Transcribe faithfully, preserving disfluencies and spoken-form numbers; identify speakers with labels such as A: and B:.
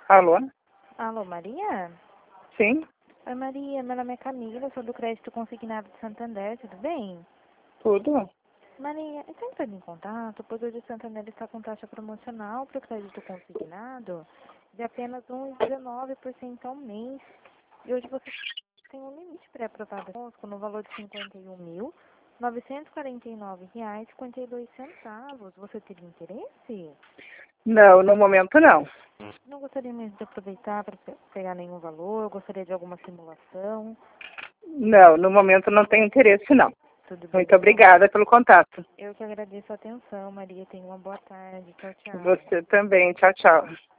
A: Alô?
B: Alô, Maria?
A: Sim,
B: Oi, Maria. Meu nome é Camila, sou do Crédito Consignado de Santander, tudo bem?
A: tudo.
B: Maria, eu estou entrando em contato, pois hoje o Santander está com taxa promocional para o crédito consignado de apenas um vírgula dezenove por cento ao mês. E hoje você tem um limite pré-aprovado conosco no valor de cinquenta e um mil, novecentos e quarenta e nove reais e cinquenta e dois centavos. Você teria interesse?
A: Não, no momento não.
B: Não gostaria mesmo de aproveitar para pegar nenhum valor, gostaria de alguma simulação.
A: Não, no momento não tenho interesse não.
B: Tudo bem,
A: Muito
B: então.
A: obrigada pelo contato.
B: Eu que agradeço a atenção, Maria. Tenha uma boa tarde. Tchau, tchau.
A: Você também. Tchau, tchau.